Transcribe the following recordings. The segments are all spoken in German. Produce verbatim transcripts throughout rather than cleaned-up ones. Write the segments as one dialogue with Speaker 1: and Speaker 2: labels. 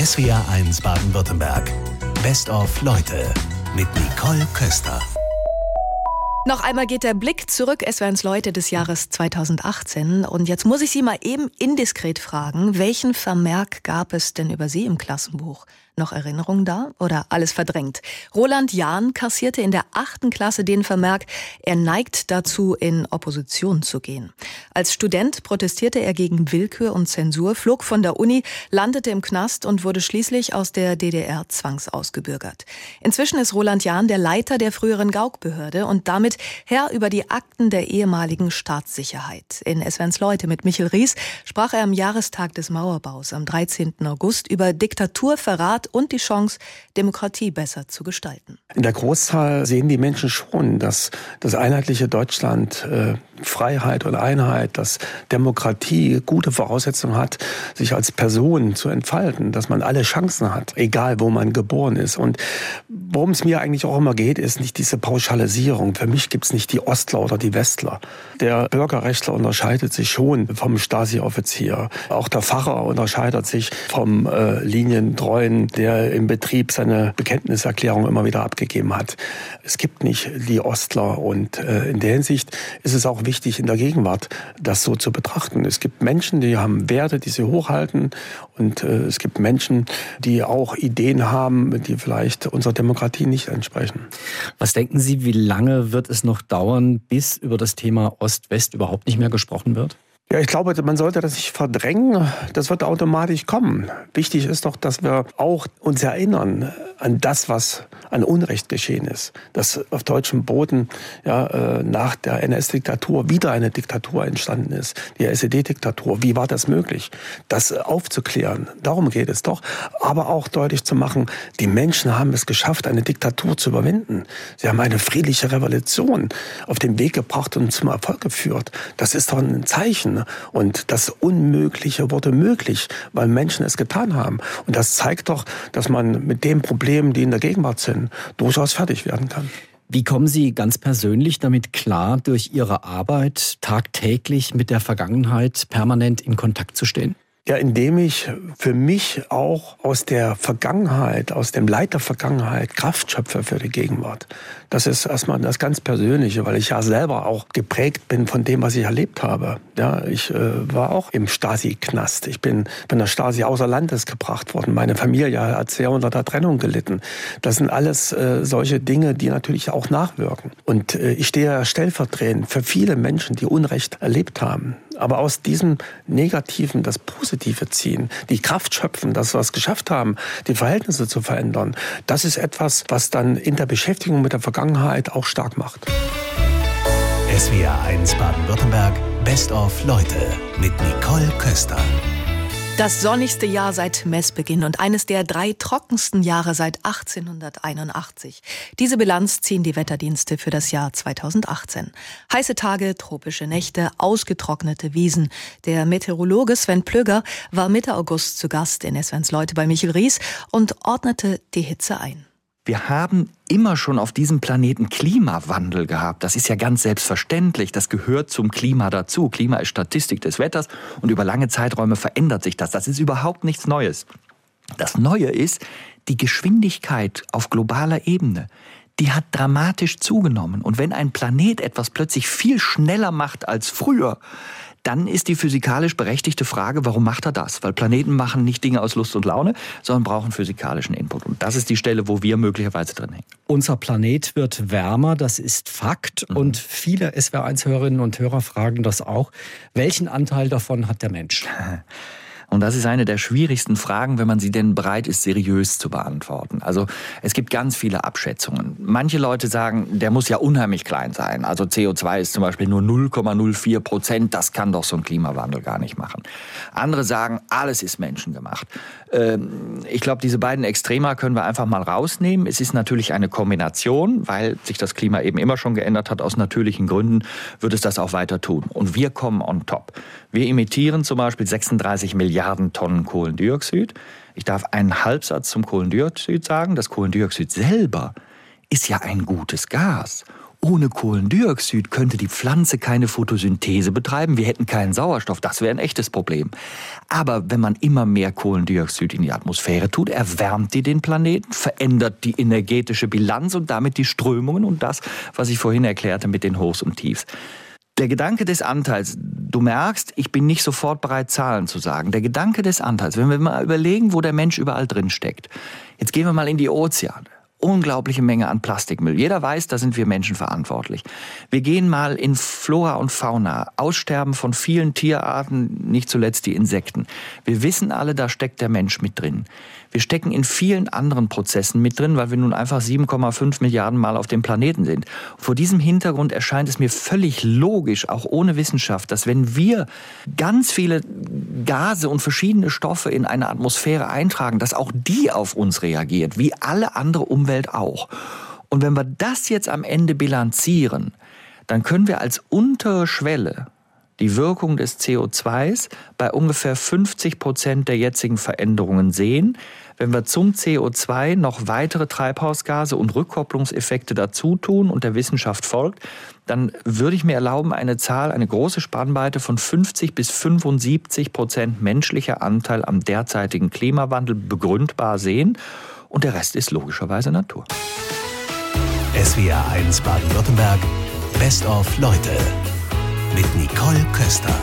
Speaker 1: S W R eins Baden-Württemberg. Best of Leute mit Nicole Köster.
Speaker 2: Noch einmal geht der Blick zurück, es wären Leute des Jahres zweitausendachtzehn. Und jetzt muss ich Sie mal eben indiskret fragen, welchen Vermerk gab es denn über Sie im Klassenbuch? Noch Erinnerung da oder alles verdrängt? Roland Jahn kassierte in der achten Klasse den Vermerk, er neigt dazu, in Opposition zu gehen. Als Student protestierte er gegen Willkür und Zensur, flog von der Uni, landete im Knast und wurde schließlich aus der D D R zwangsausgebürgert. Inzwischen ist Roland Jahn der Leiter der früheren Gauk-Behörde und damit Herr über die Akten der ehemaligen Staatssicherheit. In Es wären's Leute mit Michel Ries sprach er am Jahrestag des Mauerbaus am dreizehnten August über Diktatur, Verrat und die Chance, Demokratie besser zu gestalten.
Speaker 3: In der Großzahl sehen die Menschen schon, dass das einheitliche Deutschland äh, Freiheit und Einheit, dass Demokratie gute Voraussetzungen hat, sich als Person zu entfalten, dass man alle Chancen hat, egal wo man geboren ist. Und worum es mir eigentlich auch immer geht, ist nicht diese Pauschalisierung. Für mich gibt es nicht die Ostler oder die Westler. Der Bürgerrechtler unterscheidet sich schon vom Stasi-Offizier. Auch der Pfarrer unterscheidet sich vom äh, Linientreuen, der im Betrieb seine Bekenntniserklärung immer wieder abgegeben hat. Es gibt nicht die Ostler und äh, in der Hinsicht ist es auch wichtig, in der Gegenwart das so zu betrachten. Es gibt Menschen, die haben Werte, die sie hochhalten und äh, es gibt Menschen, die auch Ideen haben, die vielleicht unserer Demokratie nicht entsprechen.
Speaker 4: Was denken Sie, wie lange wird es noch dauern, bis über das Thema Ost-West überhaupt nicht mehr gesprochen wird?
Speaker 3: Ja, ich glaube, man sollte das nicht verdrängen. Das wird automatisch kommen. Wichtig ist doch, dass wir auch uns erinnern an das, was an Unrecht geschehen ist. Dass auf deutschem Boden ja, nach der N S-Diktatur wieder eine Diktatur entstanden ist. Die S E D-Diktatur. Wie war das möglich? Das aufzuklären. Darum geht es doch. Aber auch deutlich zu machen, die Menschen haben es geschafft, eine Diktatur zu überwinden. Sie haben eine friedliche Revolution auf den Weg gebracht und zum Erfolg geführt. Das ist doch ein Zeichen. Und das Unmögliche wurde möglich, weil Menschen es getan haben. Und das zeigt doch, dass man mit den Problemen, die in der Gegenwart sind, durchaus fertig werden kann.
Speaker 4: Wie kommen Sie ganz persönlich damit klar, durch Ihre Arbeit tagtäglich mit der Vergangenheit permanent in Kontakt zu stehen?
Speaker 3: Ja, indem ich für mich auch aus der Vergangenheit, aus dem Leid der Vergangenheit Kraft schöpfe für die Gegenwart. Das ist erstmal das ganz Persönliche, weil ich ja selber auch geprägt bin von dem, was ich erlebt habe. Ja, ich äh, war auch im Stasi-Knast. Ich bin von der Stasi außer Landes gebracht worden. Meine Familie hat sehr unter der Trennung gelitten. Das sind alles äh, solche Dinge, die natürlich auch nachwirken. Und äh, ich stehe stellvertretend für viele Menschen, die Unrecht erlebt haben. Aber aus diesem Negativen das Positive ziehen, die Kraft schöpfen, dass wir es geschafft haben, die Verhältnisse zu verändern, das ist etwas, was dann in der Beschäftigung mit der Vergangenheit auch stark macht.
Speaker 1: S W R eins Baden-Württemberg, Best of Leute mit Nicole Köster.
Speaker 2: Das sonnigste Jahr seit Messbeginn und eines der drei trockensten Jahre seit achtzehnhunderteinundachtzig. Diese Bilanz ziehen die Wetterdienste für das Jahr zweitausendachtzehn. Heiße Tage, tropische Nächte, ausgetrocknete Wiesen. Der Meteorologe Sven Plöger war Mitte August zu Gast in Es wären's Leute bei Michel Ries und ordnete die Hitze ein.
Speaker 5: Wir haben immer schon auf diesem Planeten Klimawandel gehabt. Das ist ja ganz selbstverständlich. Das gehört zum Klima dazu. Klima ist Statistik des Wetters und über lange Zeiträume verändert sich das. Das ist überhaupt nichts Neues. Das Neue ist die Geschwindigkeit auf globaler Ebene. Die hat dramatisch zugenommen. Und wenn ein Planet etwas plötzlich viel schneller macht als früher, dann ist die physikalisch berechtigte Frage, warum macht er das? Weil Planeten machen nicht Dinge aus Lust und Laune, sondern brauchen physikalischen Input. Und das ist die Stelle, wo wir möglicherweise drin hängen.
Speaker 4: Unser Planet wird wärmer, das ist Fakt. Mhm. Und viele S W R eins Hörerinnen und Hörer fragen das auch. Welchen Anteil davon hat der Mensch?
Speaker 5: Und das ist eine der schwierigsten Fragen, wenn man sie denn bereit ist, seriös zu beantworten. Also es gibt ganz viele Abschätzungen. Manche Leute sagen, der muss ja unheimlich klein sein. Also C O zwei ist zum Beispiel nur null Komma null vier Prozent. Das kann doch so ein Klimawandel gar nicht machen. Andere sagen, alles ist menschengemacht. Ich glaube, diese beiden Extrema können wir einfach mal rausnehmen. Es ist natürlich eine Kombination, weil sich das Klima eben immer schon geändert hat. Aus natürlichen Gründen wird es das auch weiter tun. Und wir kommen on top. Wir emittieren zum Beispiel sechsunddreißig Milliarden Tonnen Kohlendioxid. Ich darf einen Halbsatz zum Kohlendioxid sagen. Das Kohlendioxid selber ist ja ein gutes Gas. Ohne Kohlendioxid könnte die Pflanze keine Photosynthese betreiben, wir hätten keinen Sauerstoff, das wäre ein echtes Problem. Aber wenn man immer mehr Kohlendioxid in die Atmosphäre tut, erwärmt die den Planeten, verändert die energetische Bilanz und damit die Strömungen und das, was ich vorhin erklärte mit den Hochs und Tiefs. Der Gedanke des Anteils, du merkst, ich bin nicht sofort bereit, Zahlen zu sagen. Der Gedanke des Anteils, wenn wir mal überlegen, wo der Mensch überall drin steckt. Jetzt gehen wir mal in die Ozeane. Unglaubliche Menge an Plastikmüll. Jeder weiß, da sind wir Menschen verantwortlich. Wir gehen mal in Flora und Fauna. Aussterben von vielen Tierarten, nicht zuletzt die Insekten. Wir wissen alle, da steckt der Mensch mit drin. Wir stecken in vielen anderen Prozessen mit drin, weil wir nun einfach sieben Komma fünf Milliarden Mal auf dem Planeten sind. Vor diesem Hintergrund erscheint es mir völlig logisch, auch ohne Wissenschaft, dass wenn wir ganz viele Gase und verschiedene Stoffe in eine Atmosphäre eintragen, dass auch die auf uns reagiert, wie alle andere Umwelt auch. Und wenn wir das jetzt am Ende bilanzieren, dann können wir als untere Schwelle die Wirkung des C O zwei bei ungefähr fünfzig Prozent der jetzigen Veränderungen sehen. Wenn wir zum C O zwei noch weitere Treibhausgase und Rückkopplungseffekte dazu tun und der Wissenschaft folgt, dann würde ich mir erlauben, eine Zahl, eine große Spannweite von fünfzig bis fünfundsiebzig Prozent menschlicher Anteil am derzeitigen Klimawandel begründbar sehen. Und der Rest ist logischerweise Natur.
Speaker 1: S W R eins Baden-Württemberg, Best of Leute mit Nicole Köster.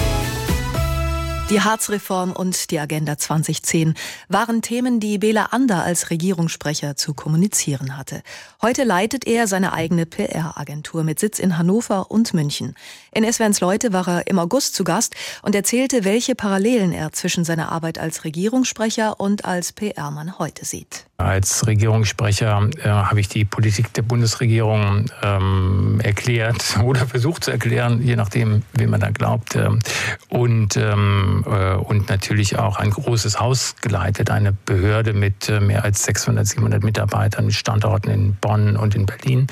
Speaker 2: Die Hartz-Reform und die Agenda zwanzig zehn waren Themen, die Bela Ander als Regierungssprecher zu kommunizieren hatte. Heute leitet er seine eigene P R-Agentur mit Sitz in Hannover und München. In S W R eins Leute war er im August zu Gast und erzählte, welche Parallelen er zwischen seiner Arbeit als Regierungssprecher und als P R-Mann heute sieht.
Speaker 6: Als Regierungssprecher äh, habe ich die Politik der Bundesregierung ähm, erklärt oder versucht zu erklären, je nachdem, wem man da glaubt. Ähm, und, ähm, äh, und natürlich auch ein großes Haus geleitet, eine Behörde mit äh, mehr als sechshundert, siebenhundert Mitarbeitern mit Standorten in Bonn und in Berlin.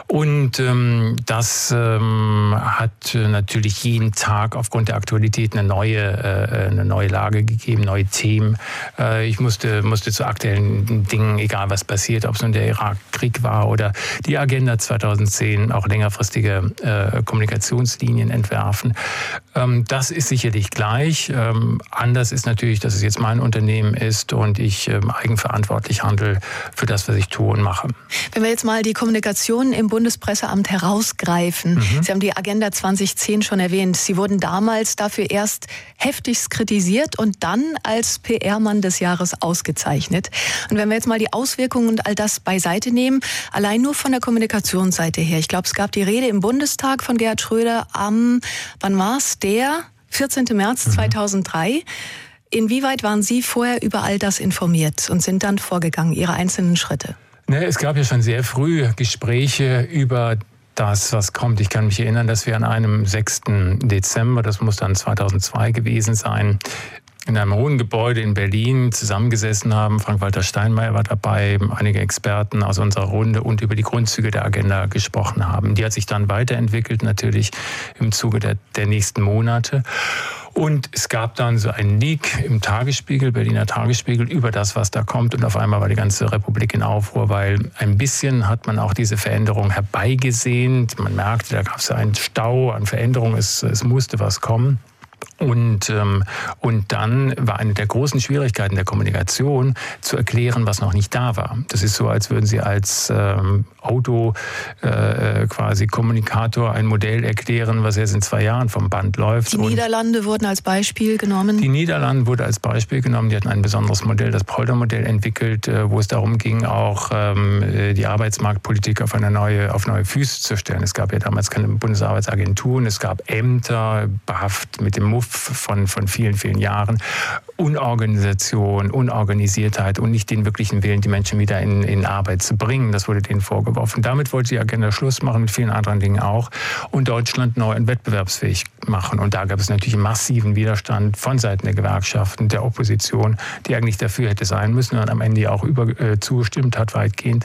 Speaker 6: Und ähm, das ähm, hat natürlich jeden Tag aufgrund der Aktualität eine neue, äh, eine neue Lage gegeben, neue Themen. Äh, ich musste, musste zu aktuellen Dingen, egal was passiert, ob es nun der Irakkrieg war oder die Agenda zwanzig zehn, auch längerfristige äh, Kommunikationslinien entwerfen. Ähm, das ist sicherlich gleich. Ähm, anders ist natürlich, dass es jetzt mein Unternehmen ist und ich ähm, eigenverantwortlich handle für das, was ich tue und mache.
Speaker 2: Wenn wir jetzt mal die Kommunikation im Bundespresseamt herausgreifen. Mhm. Sie haben die Agenda zwanzig zehn schon erwähnt. Sie wurden damals dafür erst heftigst kritisiert und dann als P R-Mann des Jahres ausgezeichnet. Und wenn wir jetzt mal die Auswirkungen und all das beiseite nehmen, allein nur von der Kommunikationsseite her. Ich glaube, es gab die Rede im Bundestag von Gerhard Schröder am, wann war's? Der vierzehnten März zweitausenddrei. Inwieweit waren Sie vorher über all das informiert und sind dann vorgegangen, Ihre einzelnen Schritte?
Speaker 6: Ne, es gab ja schon sehr früh Gespräche über das, was kommt. Ich kann mich erinnern, dass wir an einem sechsten Dezember, das muss dann zweitausendzwei gewesen sein, in einem hohen Gebäude in Berlin zusammengesessen haben. Frank-Walter Steinmeier war dabei, einige Experten aus unserer Runde und über die Grundzüge der Agenda gesprochen haben. Die hat sich dann weiterentwickelt, natürlich im Zuge der, der nächsten Monate. Und es gab dann so einen Leak im Tagesspiegel, Berliner Tagesspiegel, über das, was da kommt. Und auf einmal war die ganze Republik in Aufruhr, weil ein bisschen hat man auch diese Veränderung herbeigesehnt. Man merkte, da gab es einen Stau an Veränderungen, es, es musste was kommen. Und, ähm, und dann war eine der großen Schwierigkeiten der Kommunikation zu erklären, was noch nicht da war. Das ist so, als würden Sie als ähm, Auto äh, quasi Kommunikator ein Modell erklären, was jetzt in zwei Jahren vom Band läuft.
Speaker 2: Die Niederlande wurden als Beispiel genommen?
Speaker 6: Die Niederlande wurde als Beispiel genommen. Die hatten ein besonderes Modell, das Polder-Modell entwickelt, äh, wo es darum ging, auch ähm, die Arbeitsmarktpolitik auf eine neue, auf neue Füße zu stellen. Es gab ja damals keine Bundesarbeitsagenturen, es gab Ämter, behaftet mit dem Muff von, von vielen, vielen Jahren. Unorganisation, Unorganisiertheit und nicht den wirklichen Willen, die Menschen wieder in, in Arbeit zu bringen. Das wurde denen vorgeworfen. Damit wollte die Agenda Schluss machen, mit vielen anderen Dingen auch, und Deutschland neu und wettbewerbsfähig machen. Und da gab es natürlich massiven Widerstand von Seiten der Gewerkschaften, der Opposition, die eigentlich dafür hätte sein müssen und am Ende auch über, äh, zugestimmt hat, weitgehend.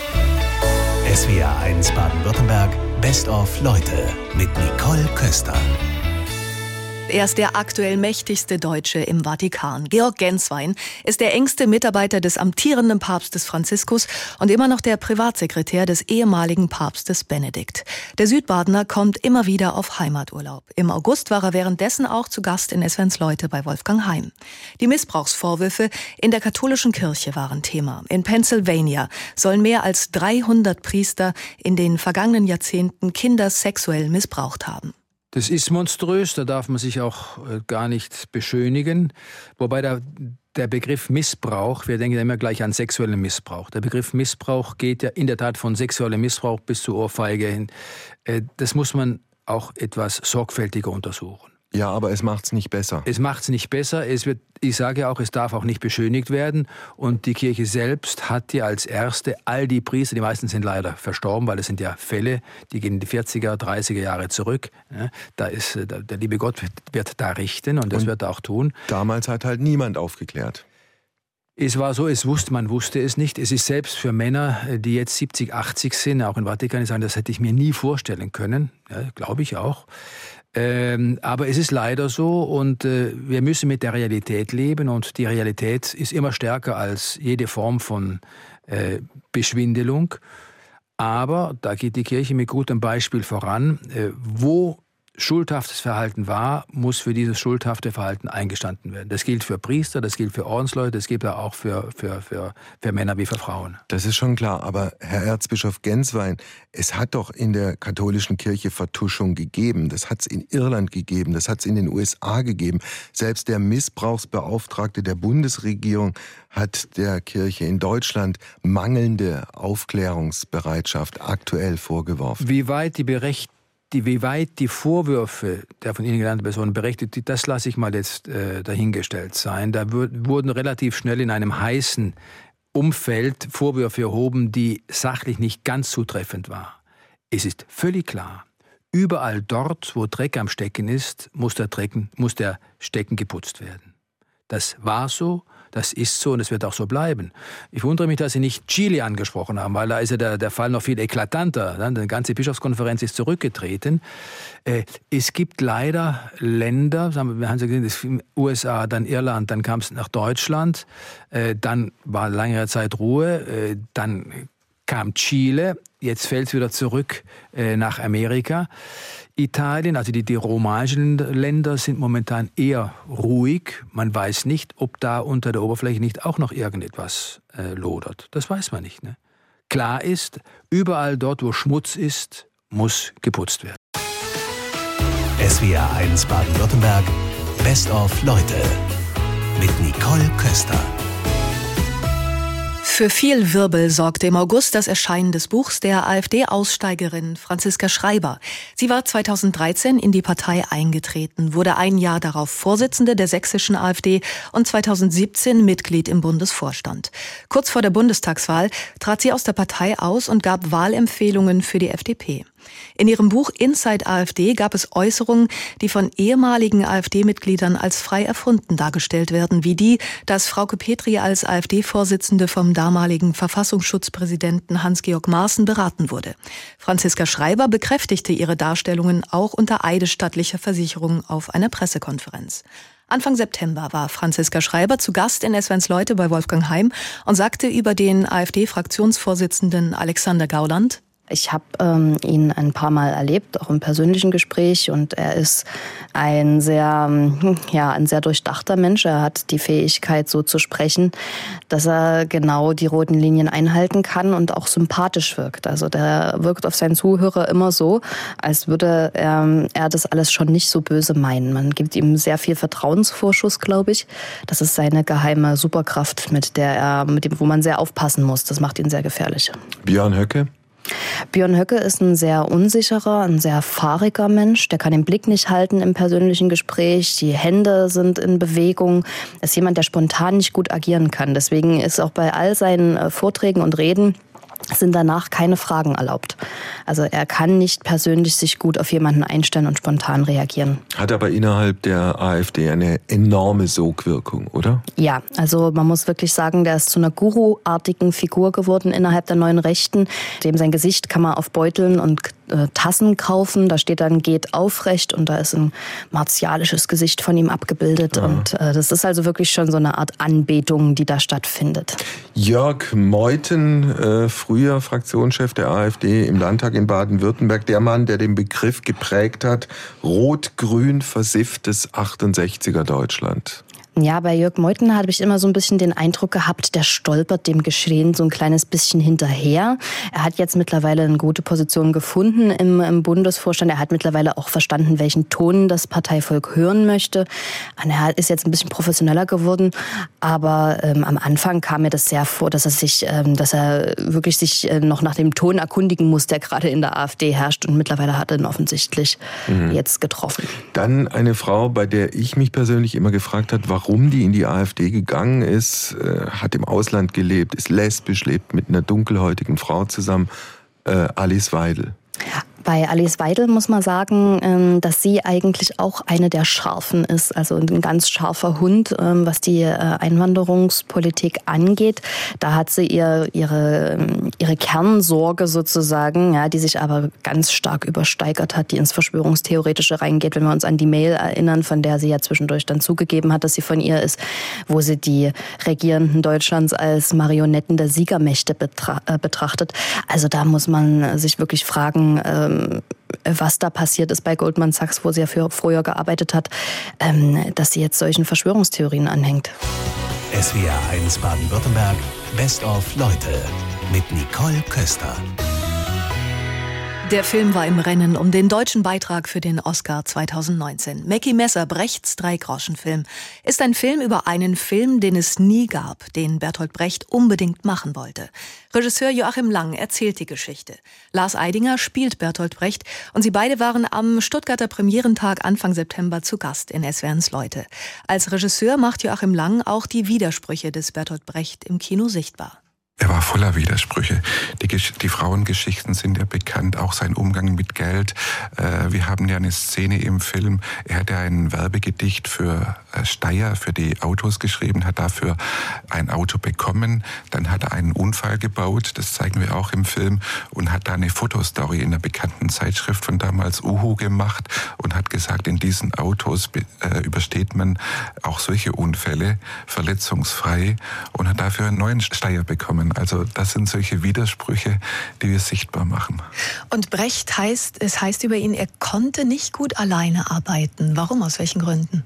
Speaker 1: S W R eins Baden-Württemberg, Best of Leute mit Nicole Köster.
Speaker 2: Er ist der aktuell mächtigste Deutsche im Vatikan. Georg Genswein ist der engste Mitarbeiter des amtierenden Papstes Franziskus und immer noch der Privatsekretär des ehemaligen Papstes Benedikt. Der Südbadener kommt immer wieder auf Heimaturlaub. Im August war er währenddessen auch zu Gast in S W R's Leute bei Wolfgang Heim. Die Missbrauchsvorwürfe in der katholischen Kirche waren Thema. In Pennsylvania sollen mehr als dreihundert Priester in den vergangenen Jahrzehnten Kinder sexuell missbraucht haben.
Speaker 7: Das ist monströs, da darf man sich auch gar nicht beschönigen. Wobei der, der Begriff Missbrauch, wir denken ja immer gleich an sexuellen Missbrauch. Der Begriff Missbrauch geht ja in der Tat von sexuellem Missbrauch bis zur Ohrfeige hin. Das muss man auch etwas sorgfältiger untersuchen.
Speaker 8: Ja, aber es macht's nicht besser.
Speaker 7: Es macht's nicht besser. Es wird, ich sage auch, es darf auch nicht beschönigt werden. Und die Kirche selbst hat ja als erste all die Priester, die meisten sind leider verstorben, weil es sind ja Fälle, die gehen in die vierziger, dreißiger Jahre zurück. Da ist, der liebe Gott wird da richten und das und wird er auch tun.
Speaker 8: Damals hat halt niemand aufgeklärt.
Speaker 7: Es war so, es wusste, man wusste es nicht. Es ist selbst für Männer, die jetzt siebzig, achtzig sind, auch im Vatikan, die sagen, das hätte ich mir nie vorstellen können. Ja, glaube ich auch. Ähm, aber es ist leider so und äh, wir müssen mit der Realität leben und die Realität ist immer stärker als jede Form von äh, Beschwindelung. Aber da geht die Kirche mit gutem Beispiel voran. Äh, wo schuldhaftes Verhalten war, muss für dieses schuldhafte Verhalten eingestanden werden. Das gilt für Priester, das gilt für Ordensleute, das gilt auch für, für, für, für Männer wie für Frauen.
Speaker 8: Das ist schon klar, aber Herr Erzbischof Genswein, es hat doch in der katholischen Kirche Vertuschung gegeben. Das hat es in Irland gegeben, das hat es in den U S A gegeben. Selbst der Missbrauchsbeauftragte der Bundesregierung hat der Kirche in Deutschland mangelnde Aufklärungsbereitschaft aktuell vorgeworfen.
Speaker 7: Wie weit die Berechtigung Die, wie weit die Vorwürfe der von Ihnen genannten Personen berechtigt sind, das lasse ich mal jetzt äh, dahingestellt sein. Da w- wurden relativ schnell in einem heißen Umfeld Vorwürfe erhoben, die sachlich nicht ganz zutreffend waren. Es ist völlig klar, überall dort, wo Dreck am Stecken ist, muss der, Drecken, muss der Stecken geputzt werden. Das war so. Das ist so und es wird auch so bleiben. Ich wundere mich, dass Sie nicht Chile angesprochen haben, weil da ist ja der, der Fall noch viel eklatanter. Die ganze Bischofskonferenz ist zurückgetreten. Äh, es gibt leider Länder, wir haben gesehen, das U S A, dann Irland, dann kam es nach Deutschland, äh, dann war längere Zeit Ruhe, äh, dann kam Chile, jetzt fällt es wieder zurück äh, nach Amerika. Italien, also die, die romanischen Länder sind momentan eher ruhig. Man weiß nicht, ob da unter der Oberfläche nicht auch noch irgendetwas äh, lodert. Das weiß man nicht. Ne? Klar ist, überall dort, wo Schmutz ist, muss geputzt werden.
Speaker 1: S W R eins Baden-Württemberg, Best of Leute mit Nicole Köster.
Speaker 2: Für viel Wirbel sorgte im August das Erscheinen des Buchs der AfD-Aussteigerin Franziska Schreiber. Sie war zweitausenddreizehn in die Partei eingetreten, wurde ein Jahr darauf Vorsitzende der sächsischen AfD und zweitausendsiebzehn Mitglied im Bundesvorstand. Kurz vor der Bundestagswahl trat sie aus der Partei aus und gab Wahlempfehlungen für die F D P. In ihrem Buch Inside AfD gab es Äußerungen, die von ehemaligen AfD-Mitgliedern als frei erfunden dargestellt werden, wie die, dass Frauke Petry als AfD-Vorsitzende vom damaligen Verfassungsschutzpräsidenten Hans-Georg Maaßen beraten wurde. Franziska Schreiber bekräftigte ihre Darstellungen auch unter eidesstattlicher Versicherung auf einer Pressekonferenz. Anfang September war Franziska Schreiber zu Gast in S W R's Leute bei Wolfgang Heim und sagte über den AfD-Fraktionsvorsitzenden Alexander Gauland:
Speaker 9: Ich habe ähm, ihn ein paar Mal erlebt, auch im persönlichen Gespräch, und er ist ein sehr, ja, ein sehr durchdachter Mensch. Er hat die Fähigkeit, so zu sprechen, dass er genau die roten Linien einhalten kann und auch sympathisch wirkt. Also der wirkt auf seinen Zuhörer immer so, als würde ähm, er das alles schon nicht so böse meinen. Man gibt ihm sehr viel Vertrauensvorschuss, glaube ich. Das ist seine geheime Superkraft, mit der er, mit dem, wo man sehr aufpassen muss. Das macht ihn sehr gefährlich.
Speaker 8: Björn Höcke?
Speaker 9: Björn Höcke ist ein sehr unsicherer, ein sehr fahriger Mensch. Der kann den Blick nicht halten im persönlichen Gespräch. Die Hände sind in Bewegung. Er ist jemand, der spontan nicht gut agieren kann. Deswegen ist auch bei all seinen Vorträgen und Reden sind danach keine Fragen erlaubt. Also er kann nicht persönlich sich gut auf jemanden einstellen und spontan reagieren.
Speaker 8: Hat aber innerhalb der AfD eine enorme Sogwirkung, oder?
Speaker 9: Ja, also man muss wirklich sagen, der ist zu einer Guru-artigen Figur geworden innerhalb der neuen Rechten. Dem sein Gesicht kann man auf Beuteln und äh, Tassen kaufen. Da steht dann "Geht aufrecht" und da ist ein martialisches Gesicht von ihm abgebildet. Ja. Und äh, das ist also wirklich schon so eine Art Anbetung, die da stattfindet.
Speaker 8: Jörg Meuthen, äh, früher Fraktionschef der AfD im Landtag in Baden-Württemberg, der Mann, der den Begriff geprägt hat, rot-grün versifftes achtundsechziger Deutschland.
Speaker 9: Ja, bei Jörg Meuthen habe ich immer so ein bisschen den Eindruck gehabt, der stolpert dem Geschehen so ein kleines bisschen hinterher. Er hat jetzt mittlerweile eine gute Position gefunden im, im Bundesvorstand. Er hat mittlerweile auch verstanden, welchen Ton das Parteivolk hören möchte. Und er ist jetzt ein bisschen professioneller geworden, aber ähm, am Anfang kam mir das sehr vor, dass er sich, ähm, dass er wirklich sich äh, noch nach dem Ton erkundigen muss, der gerade in der AfD herrscht. Und mittlerweile hat er ihn offensichtlich mhm. jetzt getroffen.
Speaker 8: Dann eine Frau, bei der ich mich persönlich immer gefragt habe, warum Warum die in die AfD gegangen ist, äh, hat im Ausland gelebt, ist lesbisch, lebt mit einer dunkelhäutigen Frau zusammen, äh, Alice Weidel.
Speaker 9: Bei Alice Weidel muss man sagen, dass sie eigentlich auch eine der Scharfen ist, also ein ganz scharfer Hund, was die Einwanderungspolitik angeht. Da hat sie ihr, ihre, ihre Kernsorge sozusagen, ja, die sich aber ganz stark übersteigert hat, die ins Verschwörungstheoretische reingeht. Wenn wir uns an die Mail erinnern, von der sie ja zwischendurch dann zugegeben hat, dass sie von ihr ist, wo sie die Regierenden Deutschlands als Marionetten der Siegermächte betra- äh, betrachtet. Also da muss man sich wirklich fragen, was da passiert ist bei Goldman Sachs, wo sie ja für früher gearbeitet hat, dass sie jetzt solchen Verschwörungstheorien anhängt.
Speaker 1: S W R eins Baden-Württemberg, Best of Leute mit Nicole Köster.
Speaker 2: Der Film war im Rennen um den deutschen Beitrag für den Oscar zweitausendneunzehn. Mackie Messer, Brechts Drei-Groschen-Film, ist ein Film über einen Film, den es nie gab, den Bertolt Brecht unbedingt machen wollte. Regisseur Joachim Lang erzählt die Geschichte. Lars Eidinger spielt Bertolt Brecht und sie beide waren am Stuttgarter Premierentag Anfang September zu Gast in S W R eins Leute. Als Regisseur macht Joachim Lang auch die Widersprüche des Bertolt Brecht im Kino sichtbar.
Speaker 10: Er war voller Widersprüche. Die, die Frauengeschichten sind ja bekannt, auch sein Umgang mit Geld. Äh, wir haben ja eine Szene im Film, er hat ja ein Werbegedicht für äh, Steyr, für die Autos geschrieben, hat dafür ein Auto bekommen. Dann hat er einen Unfall gebaut, das zeigen wir auch im Film, und hat da eine Fotostory in einer bekannten Zeitschrift von damals Uhu gemacht und hat gesagt, in diesen Autos äh, übersteht man auch solche Unfälle verletzungsfrei, und hat dafür einen neuen Steyr bekommen. Also das sind solche Widersprüche, die wir sichtbar machen.
Speaker 2: Und Brecht heißt, es heißt über ihn, er konnte nicht gut alleine arbeiten. Warum? Aus welchen Gründen?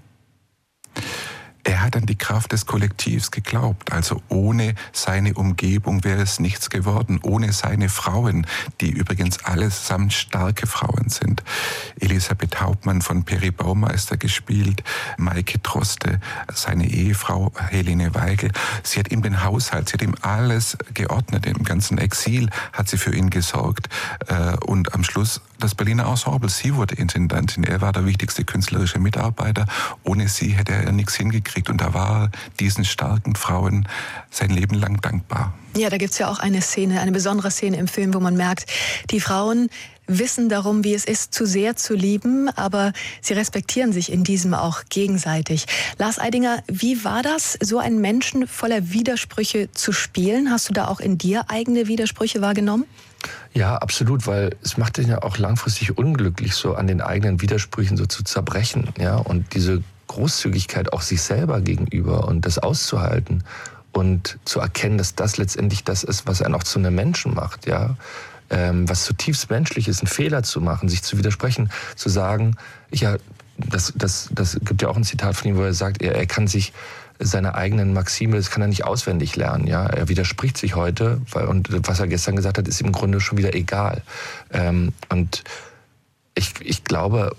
Speaker 10: Er hat an die Kraft des Kollektivs geglaubt. Also ohne seine Umgebung wäre es nichts geworden. Ohne seine Frauen, die übrigens allesamt starke Frauen sind. Elisabeth Hauptmann von Peri Baumeister gespielt, Maike Droste, seine Ehefrau Helene Weigel. Sie hat ihm den Haushalt, sie hat ihm alles geordnet. Im ganzen Exil hat sie für ihn gesorgt. Und am Schluss das Berliner Ensemble. Sie wurde Intendantin. Er war der wichtigste künstlerische Mitarbeiter. Ohne sie hätte er nichts hingekriegt. Und da war er diesen starken Frauen sein Leben lang dankbar.
Speaker 2: Ja, da gibt's ja auch eine Szene, eine besondere Szene im Film, wo man merkt, die Frauen wissen darum, wie es ist, zu sehr zu lieben, aber sie respektieren sich in diesem auch gegenseitig. Lars Eidinger, wie war das, so einen Menschen voller Widersprüche zu spielen? Hast du da auch in dir eigene Widersprüche wahrgenommen?
Speaker 11: Ja, absolut, weil es macht dich ja auch langfristig unglücklich, so an den eigenen Widersprüchen so zu zerbrechen, ja, und diese Großzügigkeit auch sich selber gegenüber und das auszuhalten und zu erkennen, dass das letztendlich das ist, was einen auch zu einem Menschen macht, ja, ähm, was zutiefst menschlich ist, einen Fehler zu machen, sich zu widersprechen, zu sagen, ja, das, das, das gibt ja auch ein Zitat von ihm, wo er sagt, er, er kann sich seine eigenen Maxime, das kann er nicht auswendig lernen, ja, er widerspricht sich heute, weil, und was er gestern gesagt hat, ist im Grunde schon wieder egal, ähm, und ich, ich glaube,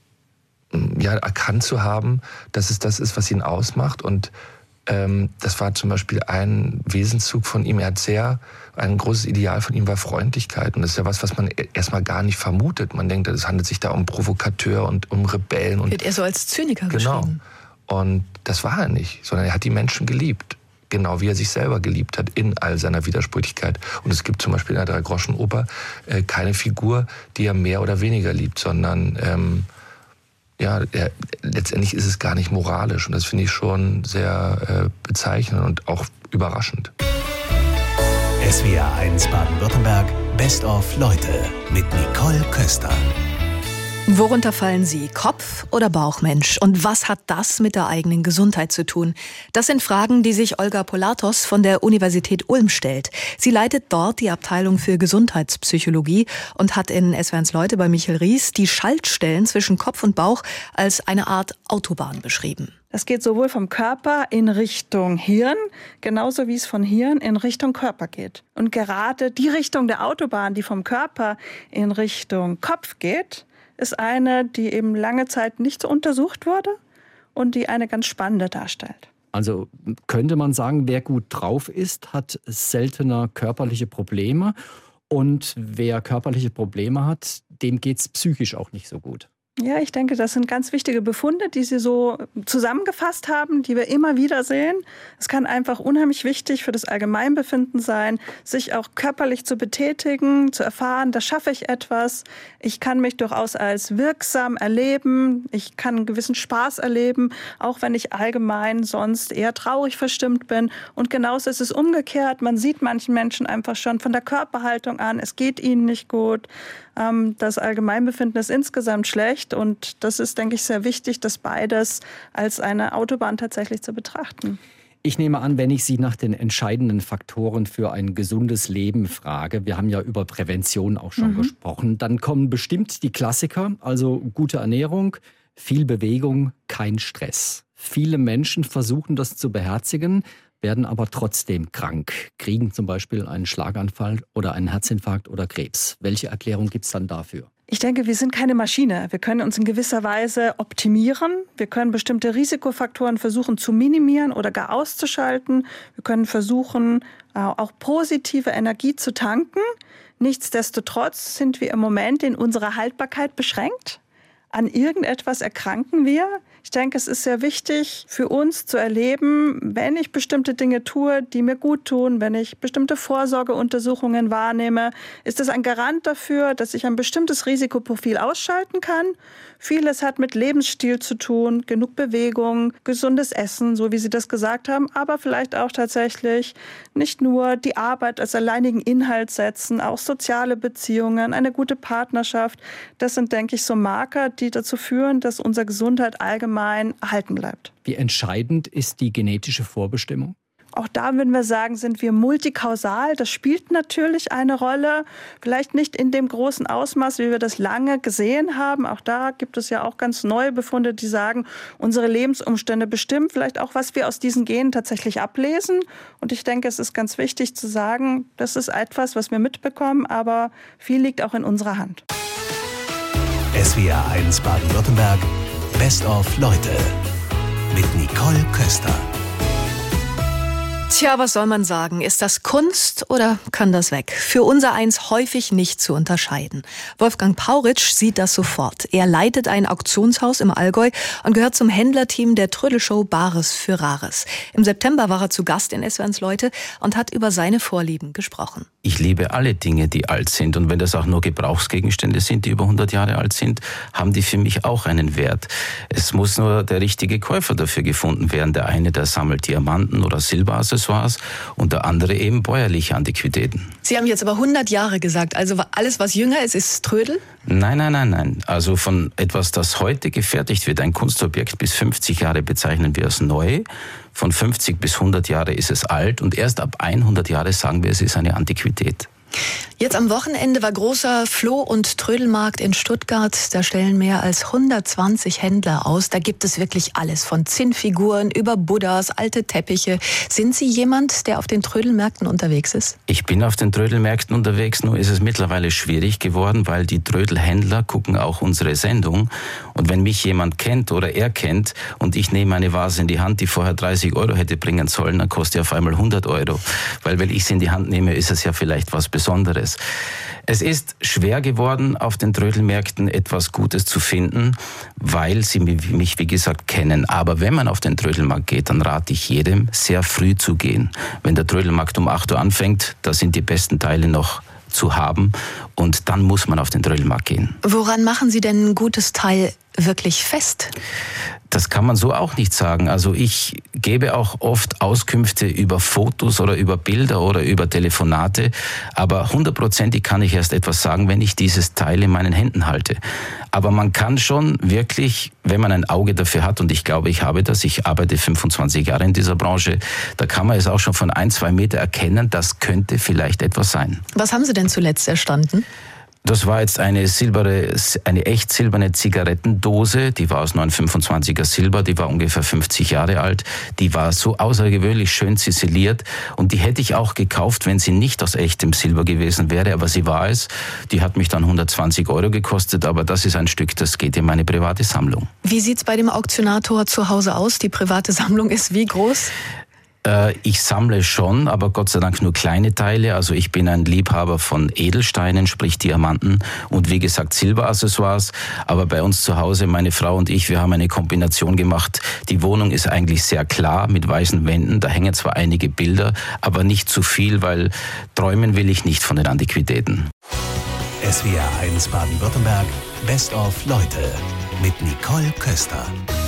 Speaker 11: ja, erkannt zu haben, dass es das ist, was ihn ausmacht. Und ähm, das war zum Beispiel ein Wesenszug von ihm. Er hat sehr, ein großes Ideal von ihm war Freundlichkeit. Und das ist ja was, was man erstmal gar nicht vermutet. Man denkt, es handelt sich da um Provokateur und um Rebellen. Und
Speaker 2: wird er so als Zyniker
Speaker 11: genau.
Speaker 2: beschrieben?
Speaker 11: Und das war er nicht, sondern er hat die Menschen geliebt. Genau wie er sich selber geliebt hat in all seiner Widersprüchlichkeit. Und es gibt zum Beispiel in der Drei-Groschen-Oper äh, keine Figur, die er mehr oder weniger liebt, sondern ähm, ja, er, letztendlich ist es gar nicht moralisch. Und das finde ich schon sehr äh, bezeichnend und auch überraschend.
Speaker 1: S W R eins Baden-Württemberg, Best of Leute mit Nicole Köster.
Speaker 2: Worunter fallen Sie? Kopf- oder Bauchmensch? Und was hat das mit der eigenen Gesundheit zu tun? Das sind Fragen, die sich Olga Polatos von der Universität Ulm stellt. Sie leitet dort die Abteilung für Gesundheitspsychologie und hat in S W R eins Leute bei Michael Ries die Schaltstellen zwischen Kopf und Bauch als eine Art Autobahn beschrieben.
Speaker 12: Es geht sowohl vom Körper in Richtung Hirn, genauso wie es von Hirn in Richtung Körper geht. Und gerade die Richtung der Autobahn, die vom Körper in Richtung Kopf geht, ist eine, die eben lange Zeit nicht so untersucht wurde und die eine ganz spannende darstellt.
Speaker 4: Also könnte man sagen, wer gut drauf ist, hat seltener körperliche Probleme. Und wer körperliche Probleme hat, dem geht es psychisch auch nicht so gut.
Speaker 12: Ja, ich denke, das sind ganz wichtige Befunde, die Sie so zusammengefasst haben, die wir immer wieder sehen. Es kann einfach unheimlich wichtig für das Allgemeinbefinden sein, sich auch körperlich zu betätigen, zu erfahren, da schaffe ich etwas. Ich kann mich durchaus als wirksam erleben. Ich kann einen gewissen Spaß erleben, auch wenn ich allgemein sonst eher traurig verstimmt bin. Und genauso ist es umgekehrt. Man sieht manchen Menschen einfach schon von der Körperhaltung an, es geht ihnen nicht gut. Das Allgemeinbefinden ist insgesamt schlecht und das ist, denke ich, sehr wichtig, das beides als eine Autobahn tatsächlich zu betrachten.
Speaker 4: Ich nehme an, wenn ich Sie nach den entscheidenden Faktoren für ein gesundes Leben frage, wir haben ja über Prävention auch schon mhm. gesprochen, dann kommen bestimmt die Klassiker, also gute Ernährung, viel Bewegung, kein Stress. Viele Menschen versuchen das zu beherzigen, werden aber trotzdem krank, kriegen zum Beispiel einen Schlaganfall oder einen Herzinfarkt oder Krebs. Welche Erklärung gibt es dann dafür?
Speaker 12: Ich denke, wir sind keine Maschine. Wir können uns in gewisser Weise optimieren. Wir können bestimmte Risikofaktoren versuchen zu minimieren oder gar auszuschalten. Wir können versuchen, auch positive Energie zu tanken. Nichtsdestotrotz sind wir im Moment in unserer Haltbarkeit beschränkt. An irgendetwas erkranken wir. Ich denke, es ist sehr wichtig für uns zu erleben, wenn ich bestimmte Dinge tue, die mir gut tun, wenn ich bestimmte Vorsorgeuntersuchungen wahrnehme, ist es ein Garant dafür, dass ich ein bestimmtes Risikoprofil ausschalten kann. Vieles hat mit Lebensstil zu tun, genug Bewegung, gesundes Essen, so wie Sie das gesagt haben, aber vielleicht auch tatsächlich nicht nur die Arbeit als alleinigen Inhalt setzen, auch soziale Beziehungen, eine gute Partnerschaft. Das sind, denke ich, so Marker, die dazu führen, dass unsere Gesundheit allgemein erhalten bleibt.
Speaker 4: Wie entscheidend ist die genetische Vorbestimmung?
Speaker 12: Auch da würden wir sagen, sind wir multikausal. Das spielt natürlich eine Rolle. Vielleicht nicht in dem großen Ausmaß, wie wir das lange gesehen haben. Auch da gibt es ja auch ganz neue Befunde, die sagen, unsere Lebensumstände bestimmen vielleicht auch, was wir aus diesen Genen tatsächlich ablesen. Und ich denke, es ist ganz wichtig zu sagen, das ist etwas, was wir mitbekommen, aber viel liegt auch in unserer Hand.
Speaker 1: S W R eins Baden-Württemberg Best of Leute mit Nicole Köster.
Speaker 2: Tja, was soll man sagen? Ist das Kunst oder kann das weg? Für unser Eins häufig nicht zu unterscheiden. Wolfgang Pauritsch sieht das sofort. Er leitet ein Auktionshaus im Allgäu und gehört zum Händlerteam der Trödelshow Bares für Rares. Im September war er zu Gast in S W R eins Leute und hat über seine Vorlieben gesprochen.
Speaker 13: Ich liebe alle Dinge, die alt sind. Und wenn das auch nur Gebrauchsgegenstände sind, die über hundert Jahre alt sind, haben die für mich auch einen Wert. Es muss nur der richtige Käufer dafür gefunden werden. Der eine, der sammelt Diamanten oder Silberaccessoires und der andere eben bäuerliche Antiquitäten.
Speaker 2: Sie haben jetzt aber hundert Jahre gesagt. Also alles, was jünger ist, ist Trödel?
Speaker 13: Nein, nein, nein, nein. Also von etwas, das heute gefertigt wird, ein Kunstobjekt bis fünfzig Jahre bezeichnen wir als neu. Von fünfzig bis hundert Jahre ist es alt und erst ab hundert Jahre sagen wir, es ist eine Antiquität.
Speaker 2: Jetzt am Wochenende war großer Floh- und Trödelmarkt in Stuttgart. Da stellen mehr als hundertzwanzig Händler aus. Da gibt es wirklich alles, von Zinnfiguren über Buddhas, alte Teppiche. Sind Sie jemand, der auf den Trödelmärkten unterwegs ist?
Speaker 13: Ich bin auf den Trödelmärkten unterwegs, nur ist es mittlerweile schwierig geworden, weil die Trödelhändler gucken auch unsere Sendung. Und wenn mich jemand kennt oder er kennt und ich nehme eine Vase in die Hand, die vorher dreißig Euro hätte bringen sollen, dann kostet die auf einmal hundert Euro. Weil wenn ich sie in die Hand nehme, ist es ja vielleicht was Besonderes. Es ist schwer geworden, auf den Trödelmärkten etwas Gutes zu finden, weil sie mich, wie gesagt, kennen. Aber wenn man auf den Trödelmarkt geht, dann rate ich jedem, sehr früh zu gehen. Wenn der Trödelmarkt um acht Uhr anfängt, da sind die besten Teile noch zu haben und dann muss man auf den Trödelmarkt gehen.
Speaker 2: Woran machen Sie denn ein gutes Teil wirklich fest?
Speaker 13: Das kann man so auch nicht sagen. Also ich gebe auch oft Auskünfte über Fotos oder über Bilder oder über Telefonate, aber hundertprozentig kann ich erst etwas sagen, wenn ich dieses Teil in meinen Händen halte. Aber man kann schon wirklich, wenn man ein Auge dafür hat, und ich glaube, ich habe das, ich arbeite fünfundzwanzig Jahre in dieser Branche, da kann man es auch schon von ein, zwei Meter erkennen, das könnte vielleicht etwas sein.
Speaker 2: Was haben Sie denn zuletzt erstanden?
Speaker 13: Das war jetzt eine silberne, eine echt silberne Zigarettendose, die war aus neun Komma fünfundzwanziger Silber, die war ungefähr fünfzig Jahre alt, die war so außergewöhnlich schön ziseliert und die hätte ich auch gekauft, wenn sie nicht aus echtem Silber gewesen wäre, aber sie war es. Die hat mich dann hundertzwanzig Euro gekostet, aber das ist ein Stück, das geht in meine private Sammlung.
Speaker 2: Wie sieht's bei dem Auktionator zu Hause aus? Die private Sammlung ist wie groß?
Speaker 13: Ich sammle schon, aber Gott sei Dank nur kleine Teile. Also ich bin ein Liebhaber von Edelsteinen, sprich Diamanten und wie gesagt Silberaccessoires. Aber bei uns zu Hause, meine Frau und ich, wir haben eine Kombination gemacht. Die Wohnung ist eigentlich sehr klar mit weißen Wänden. Da hängen zwar einige Bilder, aber nicht zu viel, weil träumen will ich nicht von den Antiquitäten.
Speaker 1: S W R eins Baden-Württemberg, Best of Leute mit Nicole Köster.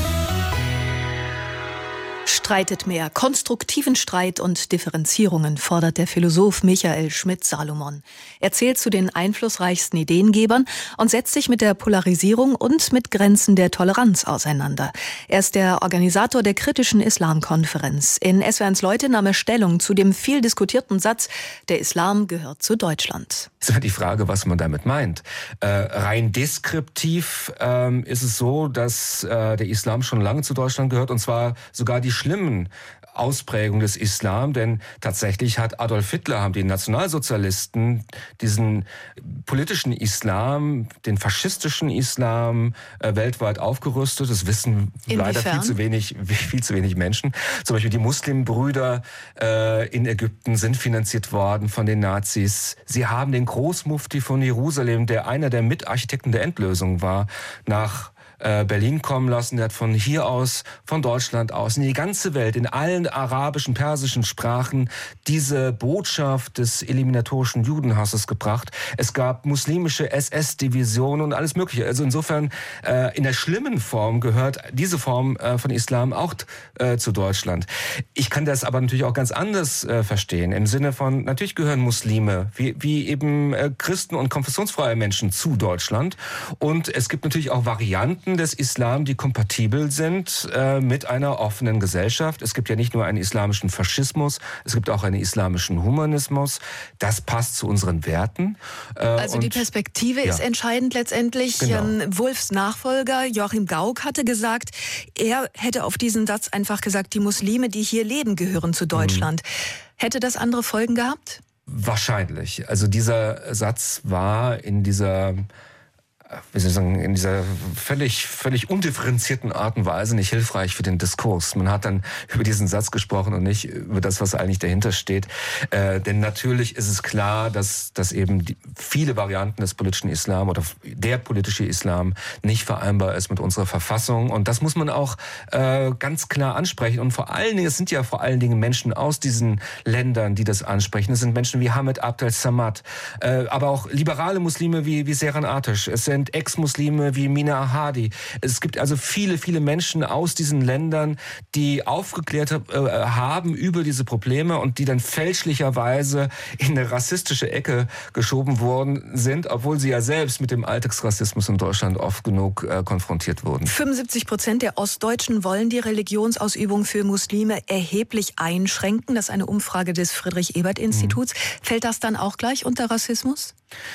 Speaker 2: Streitet mehr. Konstruktiven Streit und Differenzierungen fordert der Philosoph Michael Schmidt-Salomon. Er zählt zu den einflussreichsten Ideengebern und setzt sich mit der Polarisierung und mit Grenzen der Toleranz auseinander. Er ist der Organisator der kritischen Islamkonferenz. In S W R eins Leute nahm er Stellung zu dem viel diskutierten Satz, der Islam gehört zu Deutschland.
Speaker 14: Es ist halt die Frage, was man damit meint. Äh, rein deskriptiv ähm, ist es so, dass äh, der Islam schon lange zu Deutschland gehört, und zwar sogar die schlimmen Ausprägungen des Islam, denn tatsächlich hat Adolf Hitler, haben die Nationalsozialisten diesen politischen Islam, den faschistischen Islam äh, weltweit aufgerüstet. Das wissen Inwiefern? leider viel zu wenig, viel zu wenig Menschen. Zum Beispiel die Muslimbrüder äh, in Ägypten sind finanziert worden von den Nazis. Sie haben den Großmufti von Jerusalem, der einer der Mitarchitekten der Endlösung war, nach Berlin kommen lassen. Der hat von hier aus, von Deutschland aus, in die ganze Welt, in allen arabischen, persischen Sprachen diese Botschaft des eliminatorischen Judenhasses gebracht. Es gab muslimische S S-Divisionen und alles Mögliche. Also insofern, äh, in der schlimmen Form gehört diese Form äh, von Islam auch äh, zu Deutschland. Ich kann das aber natürlich auch ganz anders äh, verstehen. Im Sinne von, natürlich gehören Muslime, wie, wie eben äh, Christen und konfessionsfreie Menschen zu Deutschland. Und es gibt natürlich auch Varianten des Islam, die kompatibel sind äh, mit einer offenen Gesellschaft. Es gibt ja nicht nur einen islamischen Faschismus, es gibt auch einen islamischen Humanismus. Das passt zu unseren Werten.
Speaker 2: Äh, also und, die Perspektive ja. ist entscheidend letztendlich. Genau. Ähm, Wulffs Nachfolger Joachim Gauck hatte gesagt, er hätte auf diesen Satz einfach gesagt, die Muslime, die hier leben, gehören zu Deutschland. Mhm. Hätte das andere Folgen gehabt?
Speaker 14: Wahrscheinlich. Also dieser Satz war in dieser wie soll ich sagen, in dieser völlig, völlig undifferenzierten Art und Weise nicht hilfreich für den Diskurs. Man hat dann über diesen Satz gesprochen und nicht über das, was eigentlich dahinter steht. Äh, denn natürlich ist es klar, dass, dass eben die, viele Varianten des politischen Islam oder der politische Islam nicht vereinbar ist mit unserer Verfassung. Und das muss man auch äh, ganz klar ansprechen. Und vor allen Dingen, es sind ja vor allen Dingen Menschen aus diesen Ländern, die das ansprechen. Es sind Menschen wie Hamid Abdel Samad, äh, aber auch liberale Muslime wie, wie Seren Ateş. Es sind Ex-Muslime wie Mina Ahadi. Es gibt also viele, viele Menschen aus diesen Ländern, die aufgeklärt äh, haben über diese Probleme und die dann fälschlicherweise in eine rassistische Ecke geschoben worden sind, obwohl sie ja selbst mit dem Alltagsrassismus in Deutschland oft genug äh, konfrontiert wurden.
Speaker 2: fünfundsiebzig Prozent der Ostdeutschen wollen die Religionsausübung für Muslime erheblich einschränken. Das ist eine Umfrage des Friedrich-Ebert-Instituts. Mhm. Fällt das dann auch gleich unter Rassismus?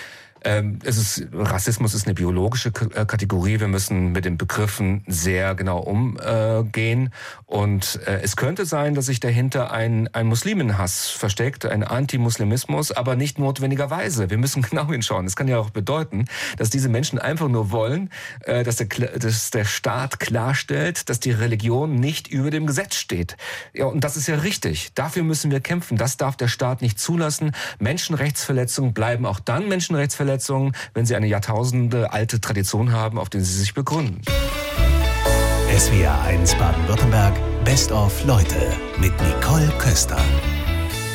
Speaker 14: Es ist, Rassismus ist eine biologische Kategorie. Wir müssen mit den Begriffen sehr genau umgehen. Und es könnte sein, dass sich dahinter ein, ein Muslimenhass versteckt, ein Antimuslimismus, aber nicht notwendigerweise. Wir müssen genau hinschauen. Es kann ja auch bedeuten, dass diese Menschen einfach nur wollen, dass der, dass der Staat klarstellt, dass die Religion nicht über dem Gesetz steht. Ja, und das ist ja richtig. Dafür müssen wir kämpfen. Das darf der Staat nicht zulassen. Menschenrechtsverletzungen bleiben auch dann Menschenrechtsverletzungen, wenn sie eine Jahrtausende alte Tradition haben, auf die sie sich begründen.
Speaker 1: S W R eins Baden-Württemberg, Best of Leute mit Nicole Köster.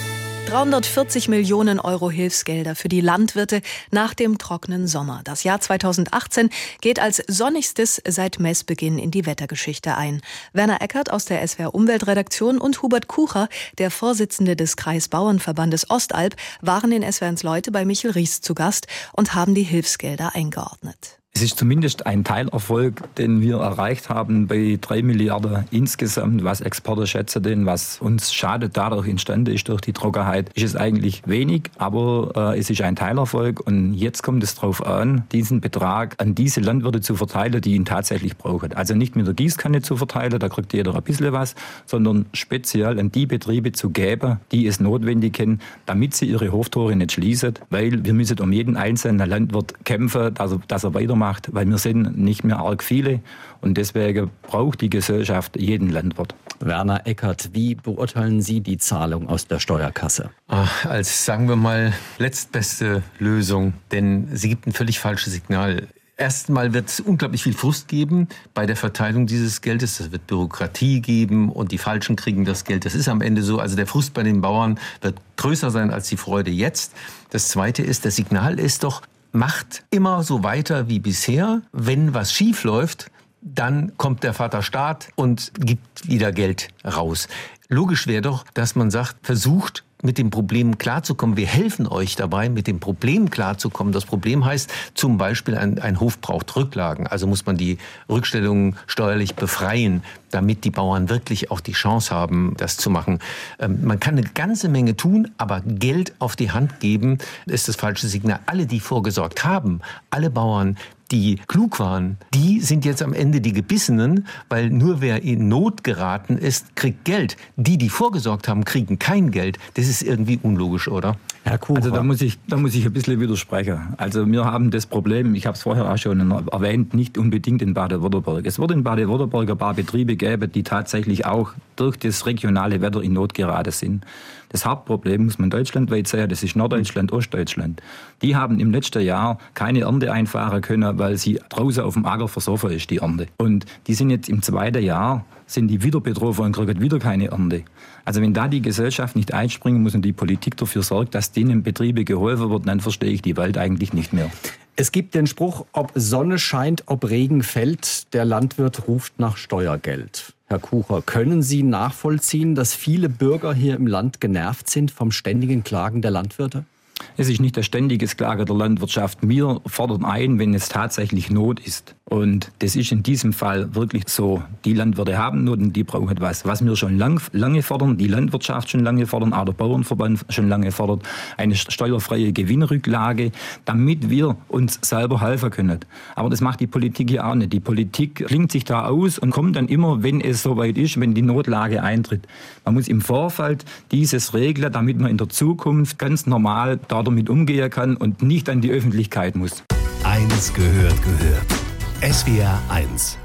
Speaker 2: dreihundertvierzig Millionen Euro Hilfsgelder für die Landwirte nach dem trockenen Sommer. Das Jahr zweitausendachtzehn geht als sonnigstes seit Messbeginn in die Wettergeschichte ein. Werner Eckert aus der S W R Umweltredaktion und Hubert Kucher, der Vorsitzende des Kreisbauernverbandes Ostalb, waren in S W R eins Leute bei Michel Ries zu Gast und haben die Hilfsgelder eingeordnet.
Speaker 15: Es ist zumindest ein Teilerfolg, den wir erreicht haben bei drei Milliarden insgesamt, was Exporte schätzen, denn was uns schadet dadurch entstanden ist durch die Trockenheit, ist es eigentlich wenig, aber äh, es ist ein Teilerfolg und jetzt kommt es darauf an, diesen Betrag an diese Landwirte zu verteilen, die ihn tatsächlich brauchen. Also nicht mit der Gießkanne zu verteilen, da kriegt jeder ein bisschen was, sondern speziell an die Betriebe zu geben, die es notwendig haben, damit sie ihre Hoftore nicht schließen, weil wir müssen um jeden einzelnen Landwirt kämpfen, dass er, dass er weitermacht. Macht, weil wir sind nicht mehr arg viele und deswegen braucht die Gesellschaft jeden Landwirt.
Speaker 4: Werner Eckert, wie beurteilen Sie die Zahlung aus der Steuerkasse?
Speaker 16: Ach, als, sagen wir mal, letztbeste Lösung, denn sie gibt ein völlig falsches Signal. Erstmal wird es unglaublich viel Frust geben bei der Verteilung dieses Geldes. Es wird Bürokratie geben und die Falschen kriegen das Geld. Das ist am Ende so. Also der Frust bei den Bauern wird größer sein als die Freude jetzt. Das Zweite ist, das Signal ist doch, macht immer so weiter wie bisher. Wenn was schief läuft, dann kommt der Vater Staat und gibt wieder Geld raus. Logisch wäre doch, dass man sagt, versucht, mit dem Problem klarzukommen. Wir helfen euch dabei, mit dem Problem klarzukommen. Das Problem heißt zum Beispiel, ein, ein Hof braucht Rücklagen. Also muss man die Rückstellungen steuerlich befreien, damit die Bauern wirklich auch die Chance haben, das zu machen. Ähm, man kann eine ganze Menge tun, aber Geld auf die Hand geben, ist das falsche Signal. Alle, die vorgesorgt haben, alle Bauern, die klug waren, die sind jetzt am Ende die Gebissenen, weil nur wer in Not geraten ist, kriegt Geld. Die, die vorgesorgt haben, kriegen kein Geld. Das ist irgendwie unlogisch, oder?
Speaker 15: Herr Kucher. Also da muss ich, da muss ich ein bisschen widersprechen. Also wir haben das Problem, ich habe es vorher auch schon erwähnt, nicht unbedingt in Baden-Württemberg. Es wird in Baden-Württemberg ein paar Betriebe geben, die tatsächlich auch durch das regionale Wetter in Not geraten sind. Das Hauptproblem muss man deutschlandweit sehen, das ist Norddeutschland, Ostdeutschland. Die haben im letzten Jahr keine Ernte einfahren können, weil sie draußen auf dem Acker versoffen ist, die Ernte. Und die sind jetzt im zweiten Jahr, sind die wieder betroffen und kriegen wieder keine Ernte. Also wenn da die Gesellschaft nicht einspringen muss und die Politik dafür sorgt, dass denen Betriebe geholfen wird, dann verstehe ich die Welt eigentlich nicht mehr.
Speaker 4: Es gibt den Spruch, ob Sonne scheint, ob Regen fällt, der Landwirt ruft nach Steuergeld. Herr Kucher, können Sie nachvollziehen, dass viele Bürger hier im Land genervt sind vom ständigen Klagen der Landwirte?
Speaker 15: Es ist nicht das ständige Klagen der Landwirtschaft. Wir fordern ein, wenn es tatsächlich Not ist. Und das ist in diesem Fall wirklich so. Die Landwirte haben Not und die brauchen was. Was wir schon lang, lange fordern, die Landwirtschaft schon lange fordern, auch der Bauernverband schon lange fordert, eine steuerfreie Gewinnrücklage, damit wir uns selber helfen können. Aber das macht die Politik ja auch nicht. Die Politik klingt sich da aus und kommt dann immer, wenn es soweit ist, wenn die Notlage eintritt. Man muss im Vorfeld dieses regeln, damit man in der Zukunft ganz normal damit umgehen kann und nicht an die Öffentlichkeit muss.
Speaker 1: Eins gehört gehört. S W R eins